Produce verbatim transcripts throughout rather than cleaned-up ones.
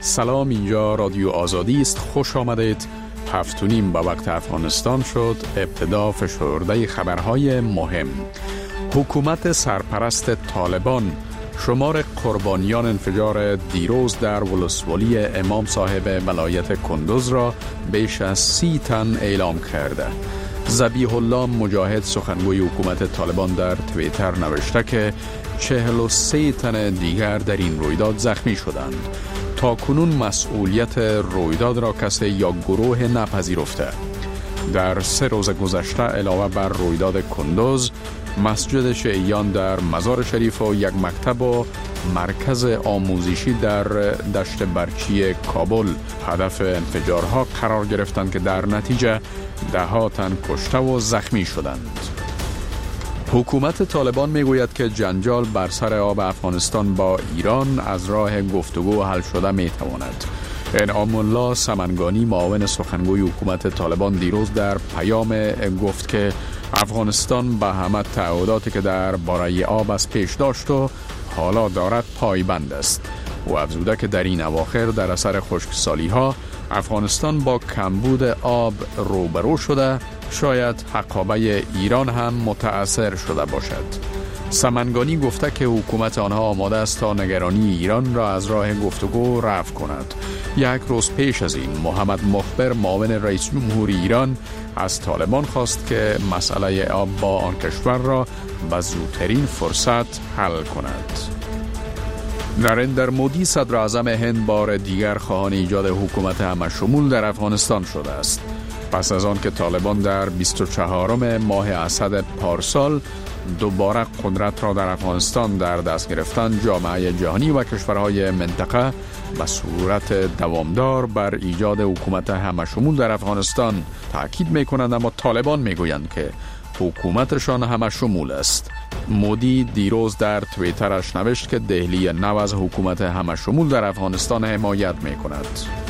سلام، اینجا رادیو آزادی است. خوش آمدید. هفت و نیم به وقت افغانستان شد. ابتدا فشرده خبرهای مهم. حکومت سرپرست طالبان شمار قربانیان انفجار دیروز در ولسوالی امام صاحب ولایت کندوز را بیش از سی تن اعلام کرده. ذبیح الله مجاهد سخنگوی حکومت طالبان در توییتر نوشته که چهل و سه تن دیگر در این رویداد زخمی شدند. تا کنون مسئولیت رویداد را کسی یا گروه نپذیرفته. در سه روز گذشته علاوه بر رویداد کندوز، مسجد شیعیان در مزار شریف و یک مکتب و مرکز آموزشی در دشت برچی کابل هدف انفجارها قرار گرفتند که در نتیجه ده ها تن کشته و زخمی شدند. حکومت طالبان میگوید که جنجال بر سر آب افغانستان با ایران از راه گفتگو حل شده میتواند. انعام الله سمنگانی معاون سخنگوی حکومت طالبان دیروز در پیام گفت که افغانستان به همه تعهداتی که در باره آب از پیش داشت و حالا دارد پایبند است. او افزوده که در این اواخر در اثر خشکسالی ها افغانستان با کمبود آب روبرو شده، شاید حقابه ایران هم متأثر شده باشد. سمنگانی گفته که حکومت آنها آماده است تا نگرانی ایران را از راه گفتگو رفع کند. یک روز پیش از این محمد مخبر معاون رئیس جمهور ایران از طالبان خواست که مسئله آب با آن کشور را به زودترین فرصت حل کند. نریندر مودی صدر اعظم هند بار دیگر خواهان ایجاد حکومت همه‌شمول در افغانستان شده است. پس از آن که طالبان در بیست و چهارم ماه اسد پارسال دوباره قدرت را در افغانستان در دست گرفتند، جامعه جهانی و کشورهای منطقه به صورت دوامدار بر ایجاد حکومت همه‌شمول در افغانستان تاکید می‌کنند، اما طالبان می‌گویند که حکومتشان همه‌شمول است. مودی دیروز در توییترش نوشت که دهلی نو از حکومت همه‌شمول در افغانستان حمایت می‌کند.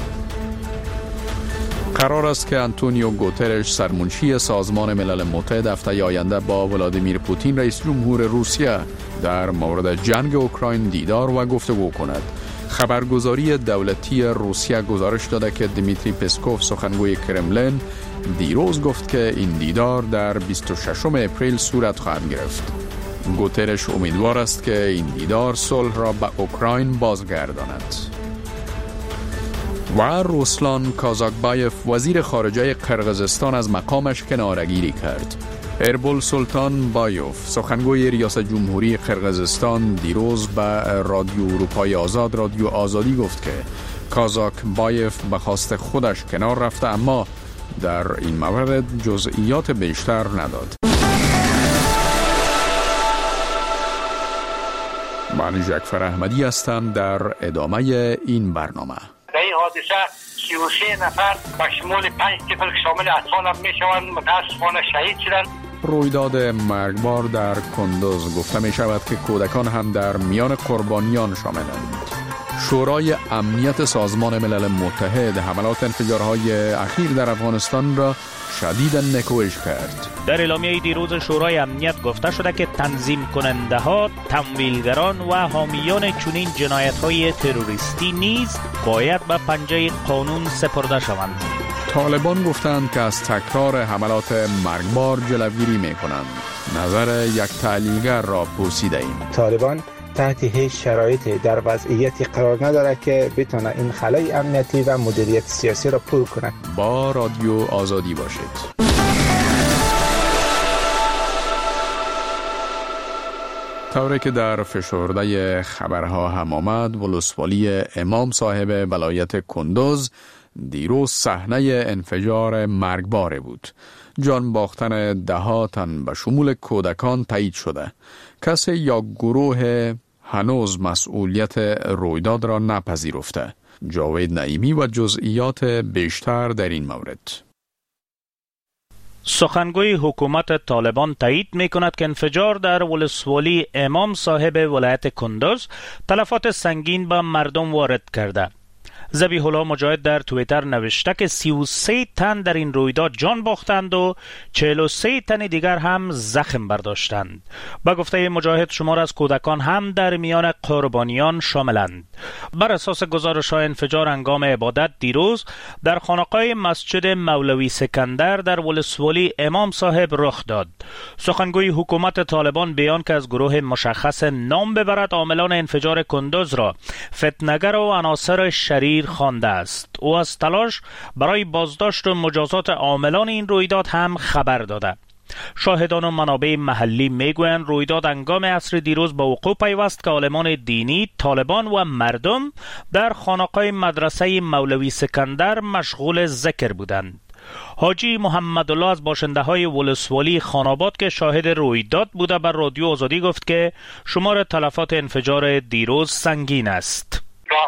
قرار است که آنتونیو گوترش سرمنشی سازمان ملل متحد هفته آینده با ولادیمیر پوتین رئیس جمهور روسیه در مورد جنگ اوکراین دیدار و گفتگو کند. خبرگزاری دولتی روسیه گزارش داده که دیمیتری پسکوف سخنگوی کرملین دیروز گفت که این دیدار در بیست و ششم اپریل صورت خواهد گرفت. گوترش امیدوار است که این دیدار صلح را به اوکراین بازگرداند. و روسلان کازاکبایف وزیر خارجه قرقیزستان از مقامش کناره‌گیری کرد. اربول سلطان بایوف سخنگوی ریاست جمهوری قرقیزستان دیروز به رادیو اروپای آزاد رادیو آزادی گفت که کازاکبایف به خواست خودش کنار رفته، اما در این مورد جزئیات بیشتر نداد. من جعفر احمدی هستم. در ادامه این برنامه در این حادثه سی و سه نفر به شمول پنج طفل که شامل اطفال هم می شوند متاسفانه شهید شدند. رویداد مرگبار در کندوز گفته می شود که کودکان هم در میان قربانیان شاملند. شورای امنیت سازمان ملل متحد حملات انفجارهای اخیر در افغانستان را شدیداً نکوهش کرد. در اعلامیه دیروز شورای امنیت گفته شده که تنظیم کننده ها، تمویلگران و حامیان چنین جنایت های تروریستی نیز باید به پنجه قانون سپرده شوند. طالبان گفتند که از تکرار حملات مرگبار جلوگیری می کنند. نظر یک تحلیلگر را پرسیده ایم. طالبان تحت هیچ شرایطی در وضعیتی قرار نداره که بتونه این خلای امنیتی و مدیریت سیاسی را پر کنه. با رادیو آزادی باشید. طوری که در فشرده خبرها هم آمد، ولسوالی امام صاحب ولایت کندوز دیروز صحنه انفجار مرگبار بود. جان باختن ده ها تن به شمول کودکان تایید شده. کسی یا گروه هنوز مسئولیت رویداد را نپذیرفته. جاوید نعیمی و جزئیات بیشتر در این مورد. سخنگوی حکومت طالبان تایید می کند که انفجار در ولسوالی امام صاحب ولایت کندوز تلفات سنگین به مردم وارد کرده. ذبیح الله مجاهد در توییتر نوشته که سی و سه تن در این رویداد جان باختند و چهل و سه تن دیگر هم زخم برداشتند. با گفته مجاهد شمار از کودکان هم در میان قربانیان شاملند. بر اساس گزارش‌های انفجار هنگام عبادت دیروز در خانقاه مسجد مولوی سکندر در ولسوالی امام صاحب رخ داد. سخنگوی حکومت طالبان بیان که از گروه مشخص نام ببرد عاملان انفجار کندوز را فتنه‌گر و عناصر شریر خوانده است. او از تلاش برای بازداشت و مجازات عاملان این رویداد هم خبر داده. شاهدان و منابع محلی میگویند رویداد هنگام عصر دیروز به وقوع پیوست که عالمان دینی، طالبان و مردم در خانقاه مدرسه مولوی سکندر مشغول ذکر بودند. حاجی محمد الله از باشنده های ولسوالی خاناباد که شاهد رویداد بوده بر رادیو آزادی گفت که شمار تلفات انفجار دیروز سنگین است.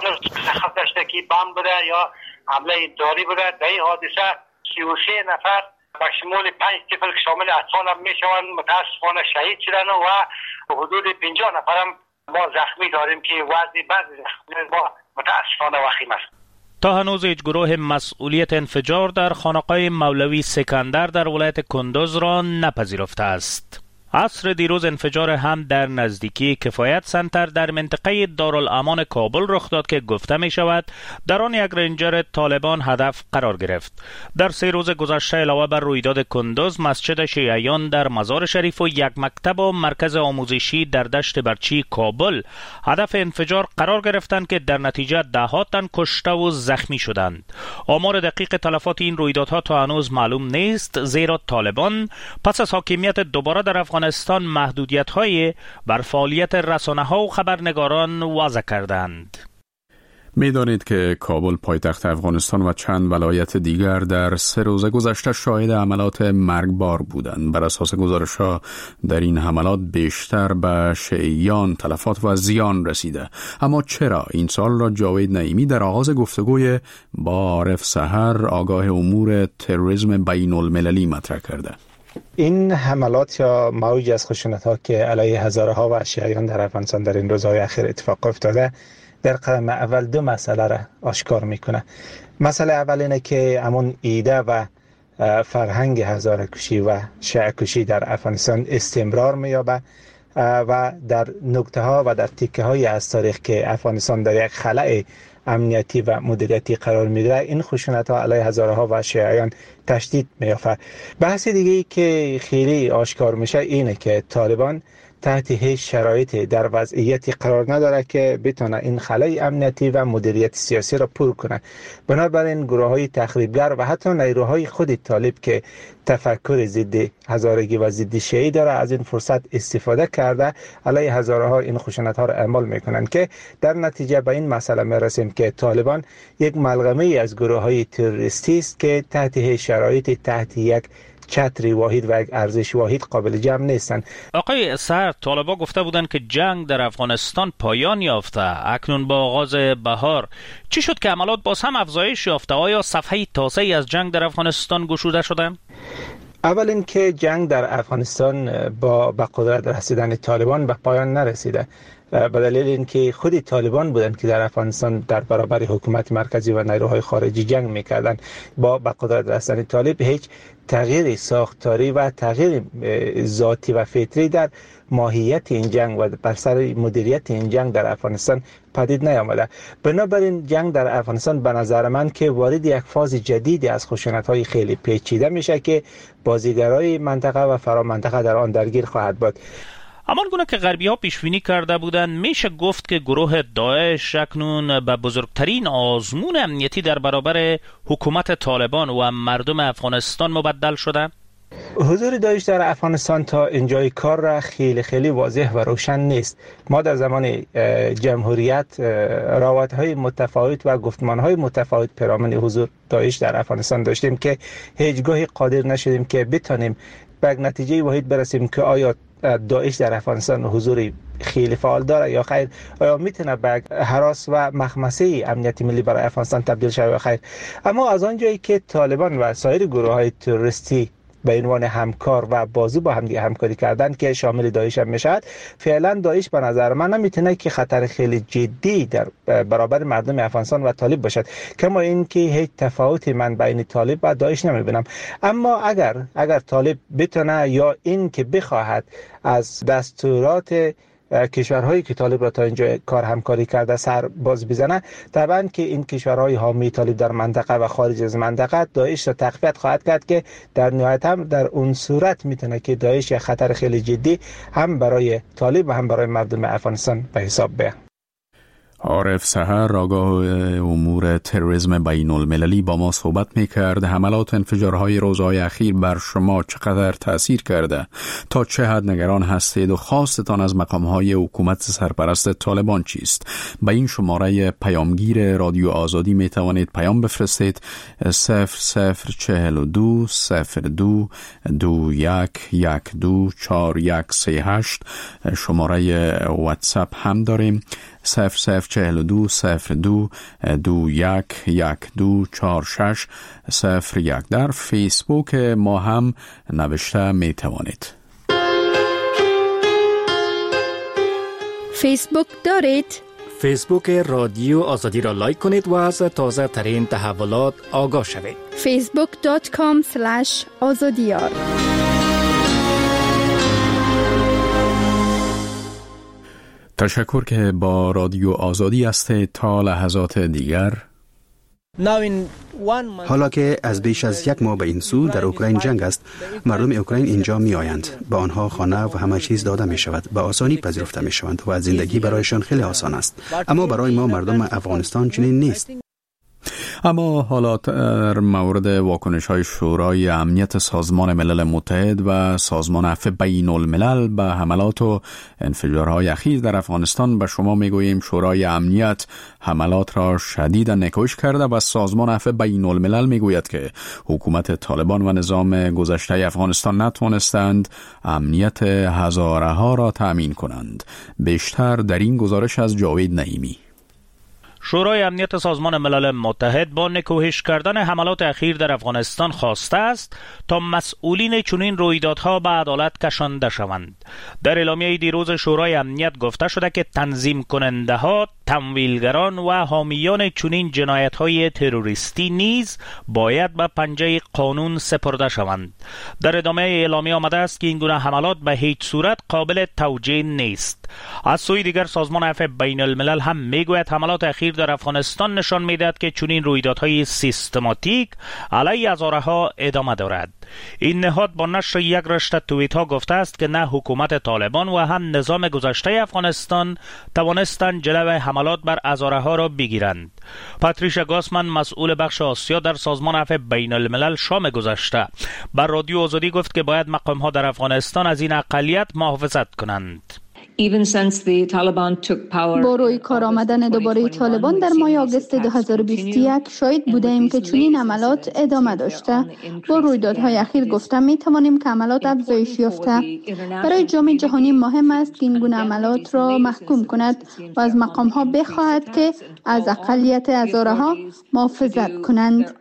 خط داشته که بم بوده یا حمله داری بوده. در این حادثه سی و سه نفر با شمول پنج طفل که شامل اطفال هم می شوند متاسفانه شهید شدن و حدود پنجاه نفر هم ما زخمی داریم که وضع بعضی زخمی ما متاسفانه وخیم است. تا هنوز هیچ گروه مسئولیت انفجار در خانقاه مولوی سکندر در ولایت کندوز را نپذیرفته است. عصر دیروز انفجار هم در نزدیکی کفایت سنتر در منطقه دارالامان کابل رخ داد که گفته می شود در آن یک رنجر طالبان هدف قرار گرفت. در سه روز گذشته علاوه بر رویداد کندوز، مسجد شیعیان در مزار شریف و یک مکتب و مرکز آموزشی در دشت برچی کابل هدف انفجار قرار گرفتند که در نتیجه ده ها تن کشته و زخمی شدند. آمار دقیق تلفات این رویدادها تا هنوز معلوم نیست، زیرا طالبان پس از حاکمیت دوباره در افغانستان افغانستان محدودیت‌های بر فعالیت رسانه‌ها و خبرنگاران وضع کردند. می‌دانید که کابل پایتخت افغانستان و چند ولایت دیگر در سه روز گذشته شاهد حملات مرگبار بودند. بر اساس گزارش‌ها در این حملات بیشتر به شیعیان تلفات و زیان رسیده. اما چرا؟ این سوال را جاوید نعیمی در آغاز گفتگوی با عارف سحر آگاه امور تروریسم بین المللی مطرح کرده. این حملات یا موج از خشونت‌ها که علیه هزارها و شیعیان در افغانستان در این روزهای اخیر اتفاق افتاده در قدم اول دو مسئله را آشکار میکنه. مسئله اول اینه که همون ایده و فرهنگ هزاره کشی و شیعه کشی در افغانستان استمرار مییابه و در نکته ها و در تیکه های از تاریخ که افغانستان در یک خلأ امنیتی و مدیریتی قرار میگیره، این خشونت ها علیه هزارها و شیعیان تشدید میافته. بحث دیگه ای که خیلی آشکار میشه اینه که طالبان تحت هیچ شرایطی در وضعیتی قرار نداره که بتونه این خلای امنیتی و مدیریت سیاسی را پر کنه. بنابراین گروه‌های تخریبگر و حتی نیروهای خود طالب که تفکر ضد هزارگی و ضد شیعی داره از این فرصت استفاده کرده علیه هزارها این خشونت‌ها را اعمال میکنن که در نتیجه به این مسئله میرسیم که طالبان یک ملغمه از گروه‌های تروریستی است که تحت هیچ شرایطی تحت یک چتری واحد و یک ارزش واحد قابل جمع نیستند. آقای سر، طالبان گفته بودند که جنگ در افغانستان پایان یافته. اکنون با آغاز بهار چی شد که عملات باز هم افزایش یافته؟ آیا صفحه تازه‌ای از جنگ در افغانستان گشوده شده؟ اول اینکه جنگ در افغانستان با به قدرت رسیدن طالبان به پایان نرسیده، به دلیل اینکه خود طالبان بودند که در افغانستان در برابر حکومت مرکزی و نیروهای خارجی جنگ میکردند. با به قدرت رسیدن طالب هیچ تغییر ساختاری و تغییر ذاتی و فطری در ماهیت این جنگ و بر سر مدیریت این جنگ در افغانستان پدید نیامده. بنابراین جنگ در افغانستان به نظر من که وارد یک فاز جدیدی از خشونت‌های خیلی پیچیده میشه که بازیگرای منطقه و فرامنطقه در آن درگیر خواهد بود. همان گونه که غربی ها پیشبینی کرده بودند، میشه گفت که گروه داعش اکنون به بزرگترین آزمون امنیتی در برابر حکومت طالبان و مردم افغانستان مبدل شده؟ حضور داعش در افغانستان تا اینجای کار را خیلی خیلی واضح و روشن نیست. ما در زمان جمهوریت روابط‌های متفاوت و گفتمان‌های متفاوت پیرامون حضور داعش در افغانستان داشتیم که هیچگاهی قادر نشدیم که بتانیم به نتیجه واحد برسیم که آیا داعش در افغانستان حضوری خیلی فعال داره یا خیر، آیا میتونه به هراس و مخمسه امنیتی ملی برای افغانستان تبدیل شود یا خیر. اما از آنجایی که طالبان و سایر گروه‌های تروریستی به عنوان همکار و بازو با هم دیگه همکاری کردن که شامل داعش هم میشد، فعلا داعش به نظر من نمیتونه که خطر خیلی جدی در برابر مردم افغانستان و طالب باشد. کما این که هیچ تفاوتی من بین طالب و داعش نمیبینم. اما اگر اگر طالب بتونه یا این که بخواهد از دستورات کشورهایی که طالب را تا اینجا کار همکاری کرده سر باز بزنه، طبعا که این کشورهای حامی طالب در منطقه و خارج از منطقه داعش را تقویت خواهد کرد که در نهایت هم در اون صورت میتونه که داعش خطر خیلی جدی هم برای طالب و هم برای مردم افغانستان به حساب بیاد. عارف سحر آگاه امور تروریسم بین المللی با ما صحبت میکرد. حملات انفجارهای روزهای اخیر بر شما چقدر تأثیر کرده؟ تا چه حد نگران هستید و خواستتان از مقامهای حکومت سرپرست طالبان چیست؟ به این شماره پیامگیر رادیو آزادی میتوانید پیام بفرستید: صفر صفر چهل و دو صفر دو دو یک یک دو چار یک سه هشت. شماره واتساپ هم داریم: صفر صفر چهل و دو صفر دو دو یک یک دو چار شش صفر یک. در فیسبوک ما هم نوشته می توانید. فیسبوک دارید؟ فیسبوک رادیو آزادی را لایک کنید و از تازه ترین تحولات آگاه شوید. فیسبوک دات کام اسلش آزادیار. تشکر که با رادیو آزادی هستید. تا لحظات دیگر. حالا که از بیش از یک ماه به این سو در اوکراین جنگ است، مردم اوکراین اینجا می آیند. به آنها خانه و همه چیز داده می شود. به آسانی پذیرفته می شوند و زندگی برایشان خیلی آسان است. اما برای ما مردم افغانستان چنین نیست. اما حالا در مورد واکنش های شورای امنیت سازمان ملل متحد و سازمان عفو بین الملل به حملات و انفجارهای اخیر در افغانستان به شما میگوییم شورای امنیت حملات را شدیداً نکوش کرده و سازمان عفو بین الملل میگوید که حکومت طالبان و نظام گذشته افغانستان نتوانستند امنیت هزاره ها را تأمین کنند. بیشتر در این گزارش از جاوید نعیمی. شورای امنیت سازمان ملل متحد با نکوهش کردن حملات اخیر در افغانستان خواسته است تا مسئولین چنین رویدادها به عدالت کشانده شوند. در اعلامیه دیروز شورای امنیت گفته شده که تنظیم کننده ها، تمویلگران و حامیان چنین جنایت‌های تروریستی نیز باید به پنجه قانون سپرده شوند. در ادامه اعلامیه آمده است که این گونه حملات به هیچ صورت قابل توجیه نیست. از سوی دیگر سازمان عفو بین الملل هم میگوید حملات اخیر در افغانستان نشان میدهد که چنین رویدادهای سیستماتیک علیه هزاره‌ها ادامه دارد. این نهاد با نشر یک رشته توییت ها گفته است که نه حکومت طالبان و هم نظام گذشته افغانستان توانستند جلوی حملات بر هزاره‌ها را بگیرند. پاتریشا گاسمن مسئول بخش آسیا در سازمان عفو بین الملل شام گذشته بر رادیو آزادی گفت که باید مقام ها در افغانستان از این اقلیت محافظت کنند. با روی کار آمدن دوباره طالبان در ماه آگوست دو هزار و بیست و یک شاهد بودیم که چنین عملات ادامه داشته. با رویدادهای اخیر گفتم می توانیم که عملات افزایش یافته. برای جامعه جهانی مهم است که این گونه عملات را محکوم کند و از مقام ها بخواهد که از اقلیت هزاره‌ها محافظت کنند.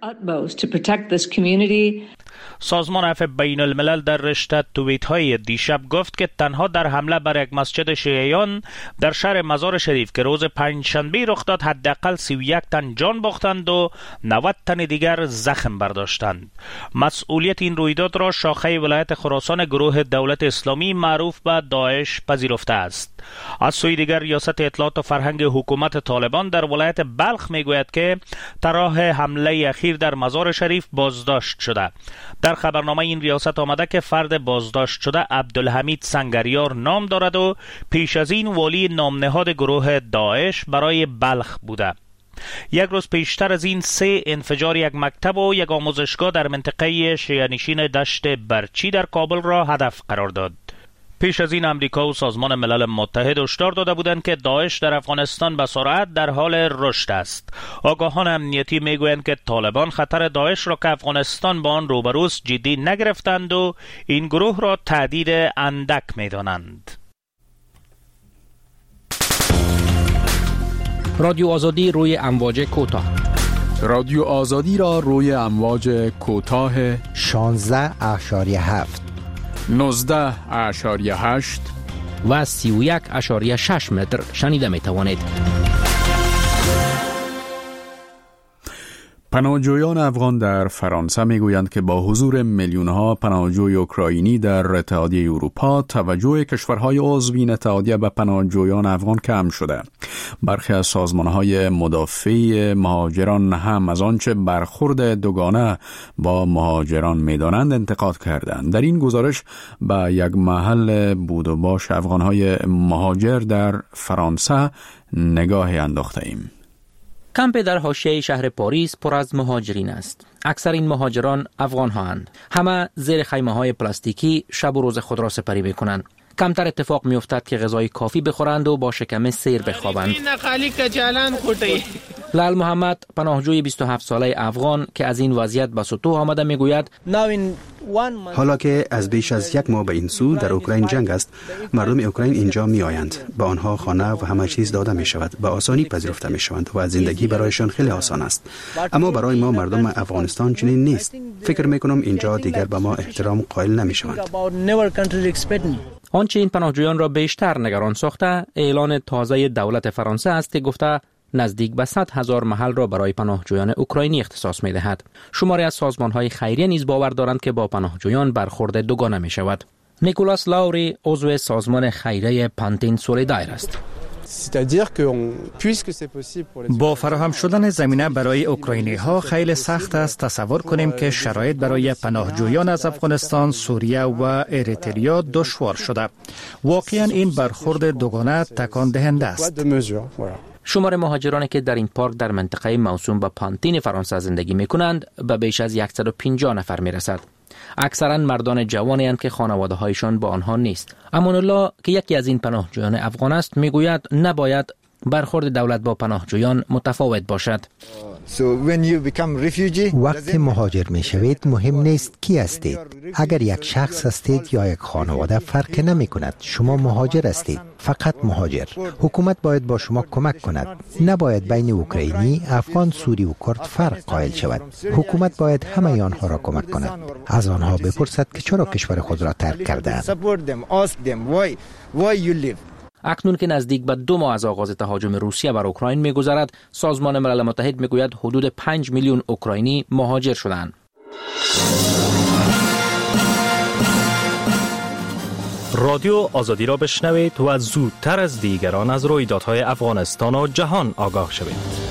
سازمان عفو بین الملل در رشته توییت های دیشب گفت که تنها در حمله بر یک مسجد شیعیان در شهر مزار شریف که روز پنجشنبه رخ داد حداقل سی و یک تن جان باختند و نود تن دیگر زخم برداشتند. مسئولیت این رویداد را شاخه ولایت خراسان گروه دولت اسلامی معروف به داعش پذیرفته است. از سوی دیگر ریاست اطلاعات و فرهنگ حکومت طالبان در ولایت بلخ میگوید که طرح حمله اخیر در مزار شریف بازداشت شده. در خبرنامه این ریاست آمده که فرد بازداشت شده عبدالحمید سنگریار نام دارد و پیش از این والی نامنهاد گروه داعش برای بلخ بوده. یک روز پیشتر از این سه انفجار یک مکتب و یک آموزشگاه در منطقه شیعه‌نشین دشت برچی در کابل را هدف قرار داد. پیش از این امریکا و سازمان ملل متحد هشدار داده بودند که داعش در افغانستان به سرعت در حال رشد است. آگاهان امنیتی میگویند که طالبان خطر داعش را که افغانستان با آن روبروست جدی نگرفتند و این گروه را تهدید اندک میدانند. رادیو آزادی روی امواج کوتاه رادیو آزادی را روی امواج کوتاه شانزده اشاریه هفت، نوزده اشاریه هشت و سی و یک اشاریه شش متر شنیده می توانید. پناهجویان افغان در فرانسه میگویند که با حضور میلیون‌ها پناهجوی اوکراینی در اتحادیه اروپا، توجه کشورهای عضو این اتحادیه به پناهجویان افغان کم شده. برخی از سازمان‌های مدافع مهاجران هم از آنچه برخورد دوگانه با مهاجران می‌دانند انتقاد کردند. در این گزارش به یک محل بود و باش افغان‌های مهاجر در فرانسه نگاهی انداخته ایم. کمپ در حاشیه شهر پاریس پر از مهاجرین است. اکثر این مهاجران افغان هستند. همه زیر خیمه های پلاستیکی شب و روز خود را سپری میکنند. کمتر اتفاق می افتد که غذای کافی بخورند و با شکم سیر بخوابند. لال محمد، پناهجوی بیست و هفت ساله افغان که از این وضعیت به سطوح آمده، میگوید حالا که از بیش از یک ماه به این سو در اوکراین جنگ است، مردم اوکراین اینجا می آیند. با آنها خانه و همه چیز داده می شود. به آسانی پذیرفته می شوند و زندگی برایشان خیلی آسان است. اما برای ما مردم افغانستان چنین نیست. فکر می کنم اینجا دیگر به ما احترام قائل نمی شوند. آنچه این پناهجویان را بیشتر نگران ساخته، اعلان تازه دولت فرانسه است که گفته نزدیک به صد هزار محل را برای پناهجویان اوکراینی اختصاص می دهد. شماری از سازمان‌های خیریه نیز باور دارند که با پناهجویان برخورد دوگانه می شود. نیکولاس لاوری عضو سازمان خیریه پانتین سولیدایر است. با فراهم شدن زمینه برای اوکراینی ها خیلی سخت است تصور کنیم که شرایط برای پناهجویان از افغانستان، سوریه و اریتریا دشوار شده. واقعا این برخورد دوگانه تکان دهنده است. شمار مهاجرانی که در این پارک در منطقه موسوم به پانتین فرانسه زندگی می کنند به بیش از صد و پنجاه نفر می رسد. اکثرا مردان جوانی هستند که خانواده هایشان با آنها نیست. امان الله که یکی از این پناهجویان افغان است میگوید نباید برخورد دولت با پناهجویان متفاوت باشد. وقتی مهاجر می شوید مهم نیست کی هستید. اگر یک شخص هستید یا یک خانواده فرق نمی کند. شما مهاجر هستید. فقط مهاجر. حکومت باید با شما کمک کند. نباید بین اوکراینی، افغان، سوری و کرد فرق قائل شود. حکومت باید همه آنها را کمک کند. از آنها بپرسد که چرا کشور خود را ترک کردند. اکنون که نزدیک به دو ماه از آغاز تهاجم روسیه بر اوکراین می‌گذرد، سازمان ملل متحد می‌گوید حدود پنج میلیون اوکراینی مهاجر شدند. رادیو آزادی را بشنوید و زودتر از دیگران از رویدادهای افغانستان و جهان آگاه شوید.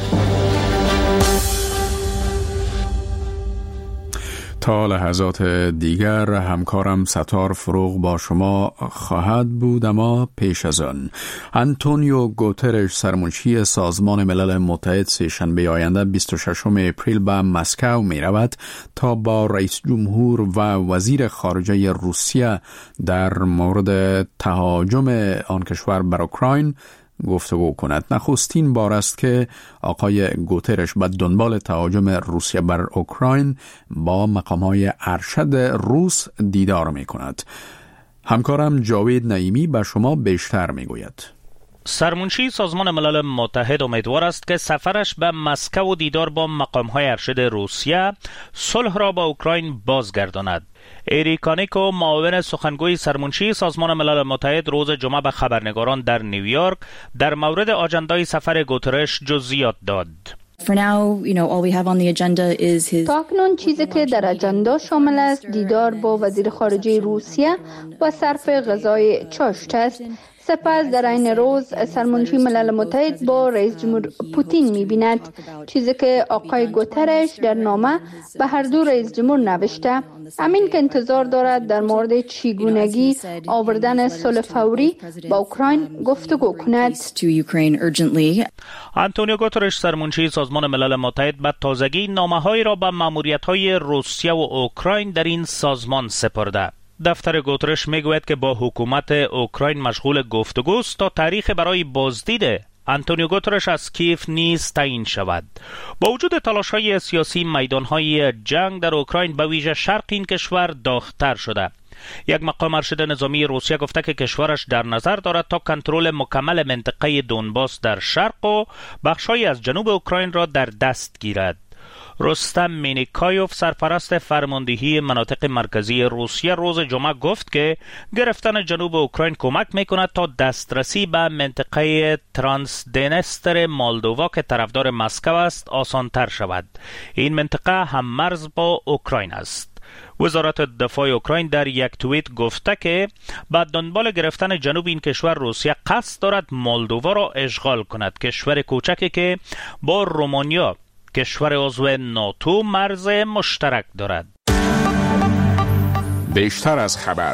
تا لحظات دیگر همکارم ستار فروغ با شما خواهد بود، اما پیش از آن آنتونیو گوترش سرمنشی سازمان ملل متحد سه‌شنبه آینده بیست و ششم اپریل به مسکو می رود تا با رئیس جمهور و وزیر خارجه روسیه در مورد تهاجم آن کشور بر اوکراین گفتگو کند. نخستین بار است که آقای گوترش به دنبال تهاجم روسیه بر اوکراین با مقام‌های ارشد روس دیدار می کند. همکارم جاوید نعیمی به شما بیشتر می گوید. سرمنشی سازمان ملل متحد امیدوار است که سفرش به مسکو و دیدار با مقام‌های ارشد روسیه صلح را با اوکراین بازگرداند. اریکانیکو معاون سخنگوی سرمنشی سازمان ملل متحد روز جمعه به خبرنگاران در نیویورک در مورد آجندای سفر گوترش جزئیات داد. تا اکنون چیزی که در اجندا شامل است دیدار با وزیر خارجه روسیه و صرف غذای چاشت است. سپس در این روز سرمنشی ملل متحد با رئیس جمهور پوتین می‌بیند، چیزی که آقای گوترش در نامه به هر دو رئیس جمهور نوشته. همین که انتظار دارد در مورد چگونگی آوردن صلح فوری با اوکراین گفتگو کند. آنتونیو گوترش سرمنشی سازمان ملل متحد به تازگی نامه‌هایی را به ماموریت‌های روسیه و اوکراین در این سازمان سپرده. دفتر گوترش میگوید که با حکومت اوکراین مشغول گفتگوست تا تاریخ برای بازدید آنتونیو گوترش از کیف نیز تعیین شود. با وجود تلاش‌های سیاسی، میدان‌های جنگ در اوکراین به ویژه شرق این کشور داغ‌تر شده. یک مقام ارشد نظامی روسیه گفته که کشورش در نظر دارد تا کنترل مکمل منطقه دونباس در شرق و بخش‌هایی از جنوب اوکراین را در دست گیرد. رستم مینیکایوف سرپرست فرماندهی مناطق مرکزی روسیه روز جمعه گفت که گرفتن جنوب اوکراین کمک میکند تا دسترسی به منطقه ترانسدنستر مولدووا که طرفدار مسکو است آسانتر شود. این منطقه هم مرز با اوکراین است. وزارت دفاع اوکراین در یک توییت گفته که بعد دنبال گرفتن جنوب این کشور روسیه قصد دارد مولدووا را اشغال کند، کشور کوچکی که با رومانیا کشور عضو ناتو مرز مشترک دارد. بیشتر از خبر.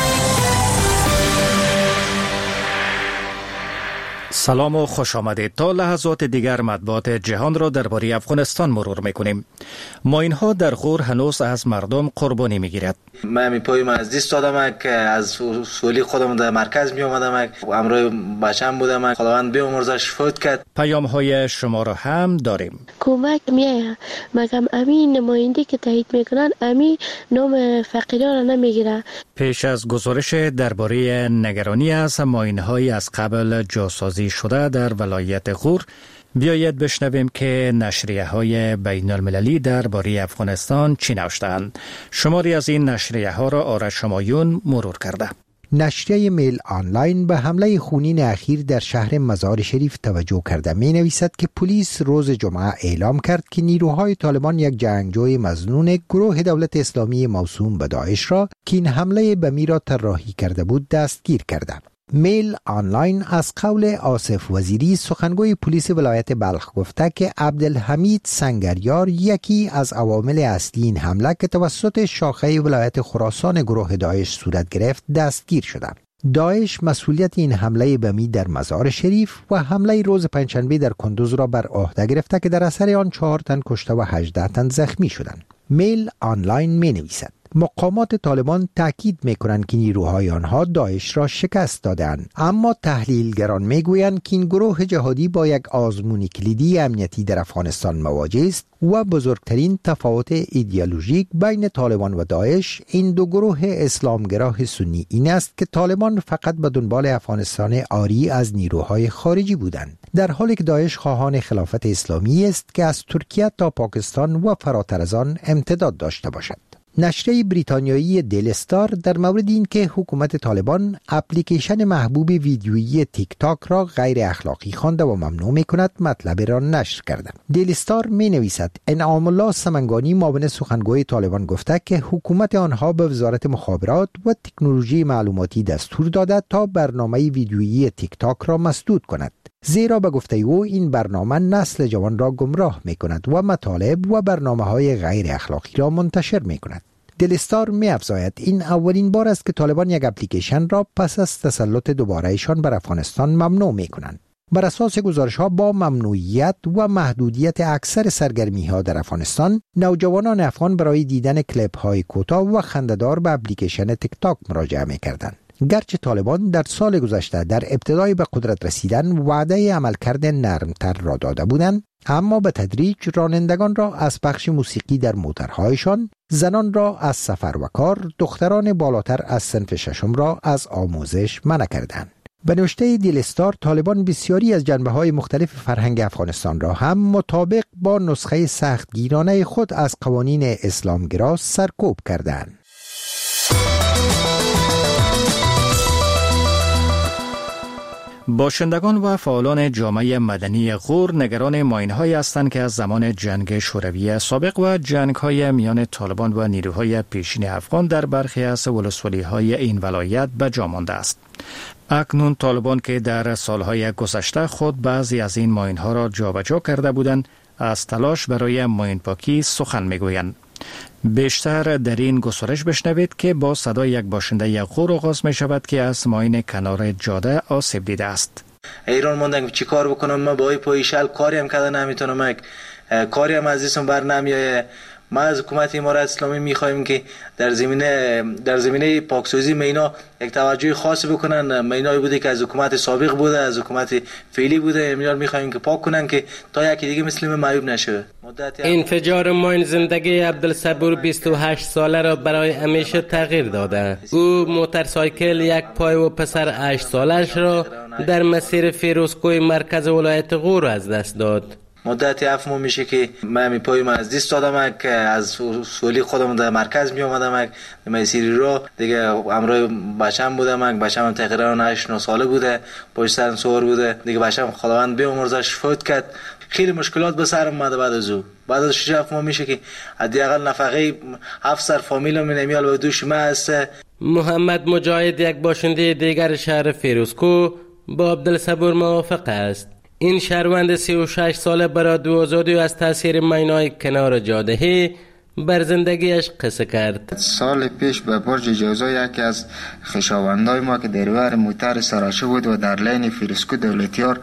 سلام و خوش آمدید. تا لحظات دیگر مطبوعات جهان را درباره افغانستان مرور میکنیم. ماینها در غور هنوز از مردم قربانی میگیرد. من می پایم از دیست دادم که از سولی خودم در مرکز می آمدم، امروی بچم بودم، خداوند بیامرزش فوت کرد. پیام های شما را هم داریم. کمک میایه مگم امین نماینده که تایید میکنن امین نام فقیران را نمیگیره. پیش از گزارش درباره نگرانی از ماینهای از قبل جاسازی شده در ولایت غور، بیایید بشنویم که نشریه های بین المللی درباره افغانستان چی نوشتند. شماری از این نشریه ها را آرش همایون مرور کرده. نشریه میل آنلاین به حمله خونین اخیر در شهر مزار شریف توجه کرده. می نویسد که پلیس روز جمعه اعلام کرد که نیروهای طالبان یک جنگجوی مظنون گروه دولت اسلامی موسوم به داعش را که این حمله بمی را طراحی کرده بود دستگیر کرده. میل آنلاین از قول آصف وزیری سخنگوی پلیس ولایت بلخ گفته که عبدالحمید سنگریار یکی از عوامل اصلی این حمله که توسط شاخه ولایت خراسان گروه داعش صورت گرفت دستگیر شده. داعش مسئولیت این حمله بمی در مزار شریف و حمله روز پنجشنبه در کندوز را بر عهده گرفته که در اثر آن چهار تن کشته و هجده تن زخمی شدند. میل آنلاین می نویسد مقامات طالبان تاکید می‌کنند که نیروهای آنها داعش را شکست دادند، اما تحلیلگران می‌گویند که این گروه جهادی با یک آزمون کلیدی امنیتی در افغانستان مواجه است و بزرگترین تفاوت ایدئولوژیک بین طالبان و داعش این دو گروه اسلامگرا سنی این است که طالبان فقط به دنبال افغانستان عاری از نیروهای خارجی بودند، در حالی که داعش خواهان خلافت اسلامی است که از ترکیه تا پاکستان و فراتر از آن امتداد داشته باشد. نشریه بریتانیایی دیلی استار در مورد این که حکومت طالبان اپلیکیشن محبوب ویدیویی تیک تاک را غیر اخلاقی خوانده و ممنوع می کند مطلب را نشر کرده. دیلی استار می نویسد انعام الله سمنگانی معاون سخنگوی طالبان گفته که حکومت آنها به وزارت مخابرات و تکنولوژی معلوماتی دستور داده تا برنامه ویدیویی تیک تاک را مسدود کند، زیرا به گفته او این برنامه نسل جوان را گمراه می کند و مطالب و برنامه های غیر اخلاقی را منتشر می کند. دیلی استار می افزاید این اولین بار است که طالبان یک اپلیکیشن را پس از تسلط دوبارهشان بر افغانستان ممنوع می کنند. بر اساس گزارش ها با ممنوعیت و محدودیت اکثر سرگرمی ها در افغانستان، نوجوانان افغان برای دیدن کلیپ های کوتاه و خنده‌دار به اپلیکیشن تیک تاک مراجعه می کردند. گرچه طالبان در سال گذشته در ابتدای به قدرت رسیدن وعده عملکرد نرمتر را داده بودند، اما به تدریج رانندگان را از پخش موسیقی در موترهایشان، زنان را از سفر و کار، دختران بالاتر از صنف ششم را از آموزش منع کردند. به نوشته دیلی استار، طالبان بسیاری از جنبه‌های مختلف فرهنگ افغانستان را هم مطابق با نسخه سختگیرانه خود از قوانین اسلامگرا سرکوب کردند. باشندگان و فعالان جامعه مدنی غور نگران ماین‌هایی هستند که از زمان جنگ شوروی سابق و جنگ‌های میان طالبان و نیروهای پیشین افغان در برخی از ولسوالی‌های این ولایت به جا مانده است. اکنون طالبان که در سالهای گذشته خود بعضی از این ماین‌ها را جابجا کرده بودند، از تلاش برای ماین پاکی سخن می‌گویند. بیشتر در این گزارش بشنوید که با صدای یک باشنده غور آغاز می شود که از ماین کنار جاده آسیب دیده است. ایران موندم چی کار بکنم؟ من با پایشل کاری هم کردن نمیتونم، کاری هم از اسم بر نمیایه. ما از حکومت امارات اسلامی میخوایم که در زمینه در زمینه پاکسازی مینا یک توجه خاص بکنن. مینایی بوده که از حکومت سابق بوده، از حکومت فعلی بوده، امیال میخوایم که پاک کنن که تا یکی دیگه مسلم معیوب نشه. انفجار ماین زندگی عبدالصبور بیست و هشت ساله را برای همیشه تغییر داده. او موتورسایکل، یک پای و پسر هشت سالش را در مسیر فیروزکوی مرکز ولایت غور از دست داد. مدت هفت ماه میشه که من می پای من از دست دادم که از سولی خودم در مرکز می اومدم مسیری رو دیگه امروز بچه‌م بودم بچه‌م تقریبا هشت نه ساله بوده پشت سر سوار بوده دیگه بچه‌م خداوند بیامرزش فوت کرد خیلی مشکلات به سرم اومده بعد از او بعد از شش هفت ماه میشه که حداقل نفقه هفت سر فامیلم نمیال و دوش من است. محمد مجاهد یک باشنده دیگر شهر فیروزکو با عبدالصبور موافق است. این شهروند سی و شش ساله برای دو آزادی از تاثیر مینای کنار جاده بر زندگیش قصه کرد. سال پیش به برج جوزا یکی از خویشاوندای ما که دریور موتر سراچه بود و در لین فیروزکو دولتیار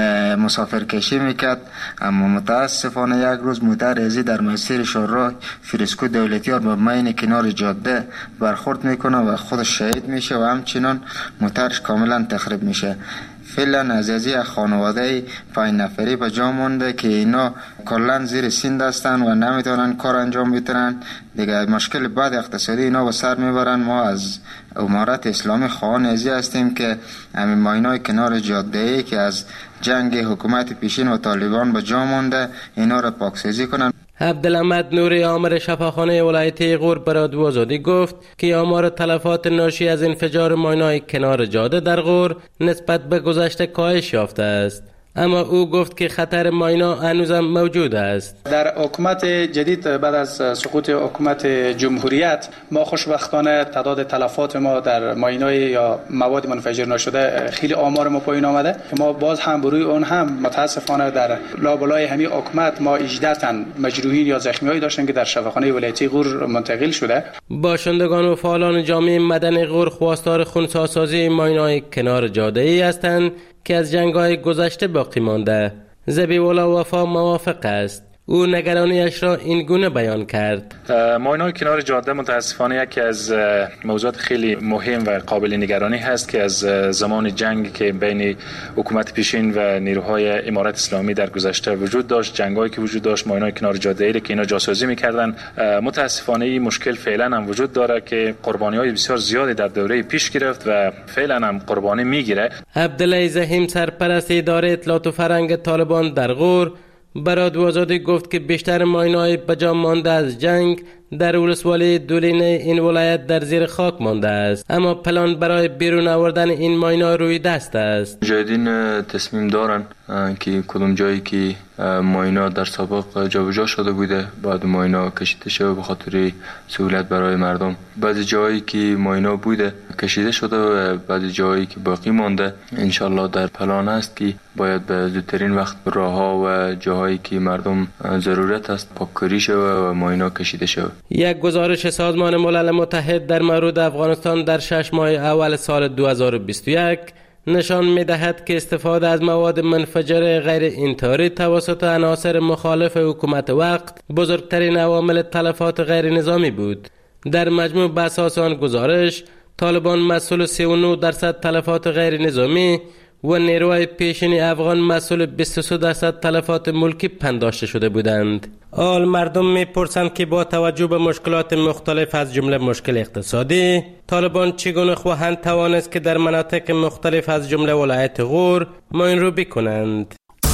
مسافر کشی میکرد، اما متاسفانه یک روز موتر ازی در مسیر شهرراه فیروزکو دولتیار با مین کنار جاده برخورد میکنه و خودش شهید میشه و همچنان موترش کاملا تخریب میشه. فعلا از ازی خانواده پنج نفری به جا مونده که اینا کلا زیر سین هستن و نمیتونن کار انجام بدن دیگه. مشکل بعد اقتصادی اینا به سر میبرن. ما از امارت اسلامی خواهان ازی هستیم که همین ماینای کنار جاده ای که از جنگ حکومت پیشین و طالبان به جا مونده اینا را پاکسازی کنن. عبدالحمد نوری آمر شفاخانه ولایت غور برای دو آزادی گفت که آمار تلفات ناشی از انفجار ماینای کنار جاده در غور نسبت به گذشته کاهش یافته است، اما او گفت که خطر ماینا هنوزم موجود است. در حکومت جدید بعد از سقوط حکومت جمهوریت ما خوشبختانه تعداد تلفات ما در ماینای یا مواد منفجر نشده خیلی آمار ما پایین آمده که ما باز هم بروی اون هم متاسفانه در لابلای همین حکومت ما هجده تن مجروحین یا زخمیایی داشتن که در شفاخانه ولایتی غور منتقل شده. باشندگان و فعالان جامعه مدنی غور خواستار خنثی‌سازی ماینای کنار جاده ای هستند که از جنگ‌های گذشته باقی مانده. ذبیح‌الله وفا موافق است. او نگرانیش را این گونه بیان کرد. ماینای کنار جاده متاسفانه یکی از موضوعات خیلی مهم و قابل نگرانی هست که از زمان جنگ که بین حکومت پیشین و نیروهای امارت اسلامی در گذشته وجود داشت، جنگایی که وجود داشت، ماینای کنار جاده ای که اینا جاسوزی می‌کردن. متاسفانه این مشکل فعلا هم وجود داره که قربانی‌های بسیار زیادی در دوره پیش گرفت و فعلا هم قربانی میگیره. عبدالله زحیم سرپرست اداره اطلاعات و فرهنگ طالبان در غور برای دو آزادی گفت که بیشتر ماینای بجا مانده از جنگ در ولسوالی دولینه این ولایت در زیر خاک مانده است، اما پلان برای بیرون آوردن این ماینا روی دست است. مجاهدین تصمیم دارن که کدوم جایی که ماینا در سابق جابجا شده بوده بعد ماینا کشیده شده به خاطر سهولت برای مردم. بعضی جایی که ماینا بوده کشیده شده و بعضی جایی که باقی مانده انشالله در پلان است که باید به زودترین وقت راهها و جاهایی که مردم ضرورت است پاککاری شده و ماینا کشیده شده. یک گزارش سازمان ملل متحد در مورد افغانستان در شش ماه اول سال دو هزار و بیست و یک نشان می‌دهد که استفاده از مواد منفجر غیر انتحاری توسط عناصر مخالف حکومت وقت بزرگترین عوامل تلفات غیر نظامی بود. در مجموع به اساس آن گزارش طالبان مسئول سی و نه درصد تلفات غیر نظامی و نیروهای پیشین افغان مسئول بیست و سه درصد تلفات ملکی پنداشته شده بودند. آل مردم میپرسند که با توجه به مشکلات مختلف از جمله مشکل اقتصادی، طالبان چگونه خواهند توانست که در مناطق مختلف از جمله ولایت غور ماین رو بکنند.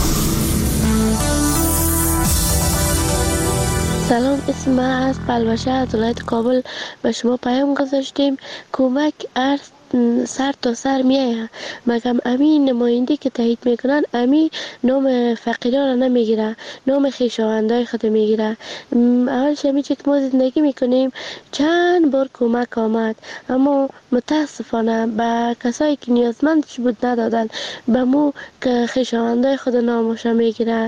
سلام، اسم من از پلوشه از ولایت کابل به شما پیام گذاشتیم. کمک ارز سر تا سر میایه، مگم امین نماینده که تایید میکنن امی نام فقیران را نمیگیره، نام خویشاوندای خود میگیره. اولش همی چه که ما زندگی میکنیم چند بار کمک آمد، اما متاسفانه به کسایی که نیازمندش بود ندادن، به مو که خویشاوندای خود نامش میگیره.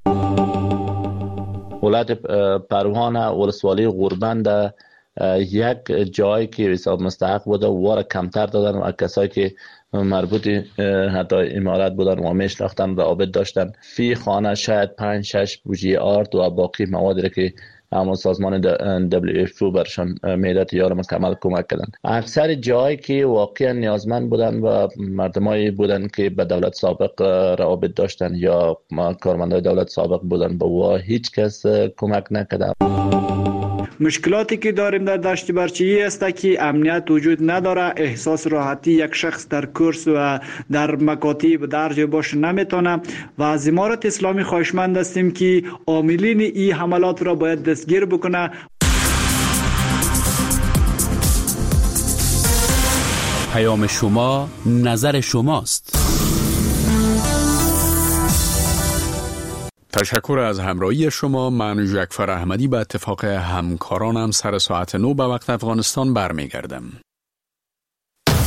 ولایت پروان ولسوالی غوربند یک جایی که حساب مستحق بوده واره کمتر دادن و کسایی که مربوط حتی امارت بودن و میشناختن و عابد داشتن فی خانه شاید پنج شش بوجی آرد و باقی موادی که همون سازمان دبلیو اف او برشان میداد یار مکمل کمک کردن. اکثر جایی که واقعا نیازمند بودن و مردمایی بودن که به دولت سابق روابط داشتن یا کارمندای دولت سابق بودن با هیچ کس کمک نکردن. مشکلاتی که داریم در دشت برچی است که امنیت وجود نداره، احساس راحتی یک شخص در کورس و در مکاتب درج باش نمیتونه و از امارت اسلامی خواهشمند هستیم که عاملین این حملات را باید دستگیر بکنه. پیام شما، نظر شماست. تشکر از همراهی شما. من جعفر احمدی به اتفاق همکارانم سر ساعت نو به وقت افغانستان برمیگردم.